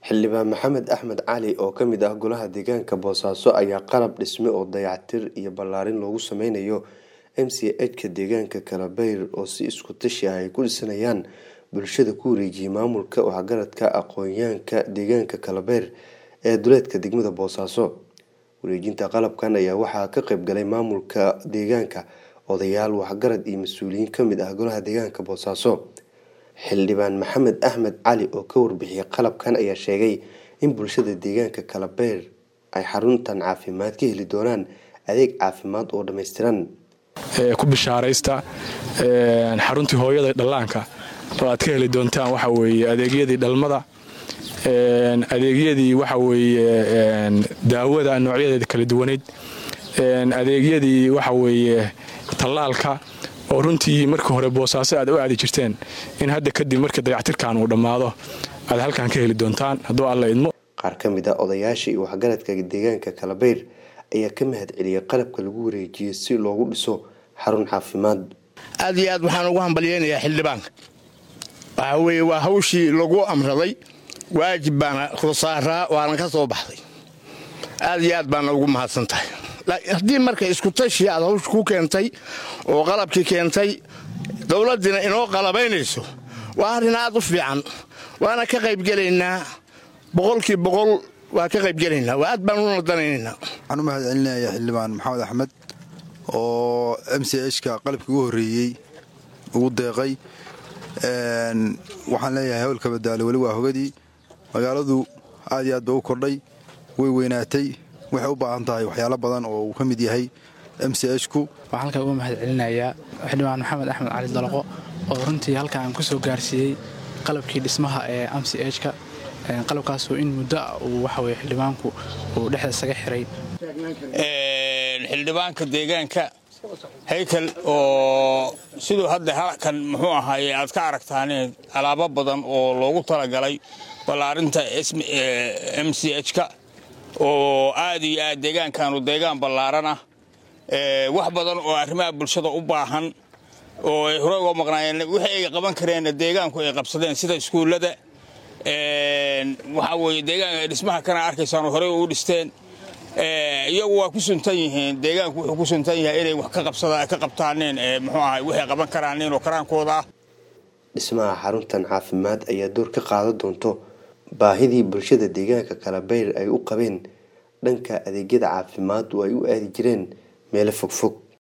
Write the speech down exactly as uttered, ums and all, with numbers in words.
xildhibaan Maxamed Axmed Cali oo ka mid ah golaha deegaanka Boosaaso ayaa qalab dhisme oo dayactir iyo ballaarin loogu sameynayo M C H-ka deegaanka Kalabeer oo si isku tashi ah ay ku dhisanayaan bulshada ku wareejiyay maamulka waxgaradka aqoonyahanka deegaanka Kalabeer ee duleedka degmada Boosaaso. Wareejinta qalabkan ayaa waxaa ka qayb galay maamulka deegaanka, odayaal waxgarad iyo mas'uuliyiin ka mid ah golaha deegaanka Boosaaso. xildhibaan Maxamed Axmed Cali oo ka warbixiyay qalabkan ayaa sheegay in bulshada deegaanka Kalabeer ay xaruntan caafimaad ka heli doonaan adeeg caafimaad oo dhameystiran. ku bishaaraysta xaruntii hooyada dhallaanka oo aad ka heli doontaan waxa weeye adeegyadii dhalmada, adeegyadii waxa weeye daawada noocyadeeda kala duwaneed, adeegyadii waxa weeye tallaalka oo runtii markii hore Boosaaso aad u aadi jirteen in hadda kadib markii dayactirkan uu dhamaado aad halkan ka heli doontaan hadduu alla idmo. qaar ka mid ah odayaasha iyo waxgaradka deegaanka Kalabeer ayaa ka mahad celiyay qalabka lagu wareejiyay si loogu dhiso xarun caafimaad. aad iyo aad waxaan ugu hambalyeeynaa xildhibaanka, waxa weeye waa hawshii lagu amraday, waajib baan ku saaraa waana ka soo baxday. aad iyo aad baan ugu mahadsantahay. haddii markay isku tashi aad hawsh ku keentay oo qalabkii keentay dawladina inoo qalabaynayso waa arrin aad u fiican, waana ka qayb gelaynaa boqolkii boqol waa ka qayb gelaynaa, waa aad baan u nadanaynaa. waxaan u mahad celinayaa xildhibaan Maxamed Axmed oo M C H-ka qalabkii ugu horreeyey ugu deeqay. waxaan leeyahay hawlka badaalo weli waa hogadii magaaladu aad iyo aad bay u kordhay, way weynaatay, waxay u baahan tahay waxyaalo badan oo uu ka mid yahay M C H-ku. waxaan halkaa uga mahad celinayaa xildhibaan Maxamed Axmed Cali Dalaqo oo runtii halkaa aan ku soo gaarsiiyey qalabkii dhismaha ee M C H-ka, qalabkaasoo in muddo uu waxa weeye xildhibaanku uu dhexda isaga xiray. xildhibaanka deegaanka haykal oo sidoo hadda halkan muxuu ahaayay aad ka aragtaan alaabo badan oo loogu talagalay ballaarinta M C H-ka oo aad iyo aad deegaankaanu deegaan ballaaran ah, wax badan oo arrimaha bulshada u baahan oo ay hore uga maqnaayeen wixii ay qaban kareen deegaanku ay qabsadeen sida iskuulada, waxa weeye deegaanka dhismaha kana arkaysaan hore u dhisteen. iyagu waa ku suntan yihiin, deegaanku wuxuu ku suntan yahay inay wax ka qabsadaan ka qabtaaneen muxuu ahay wixii qaban karaaneen oo karaankooda ah. dhismaha xaruntan caafimaad ayaa door ka qaadan doonto baahidii bulshada deegaanka Kalabeer ay u qabeen dhanka adeegyada caafimaad oo ay u aadi jireen meelo fogfog.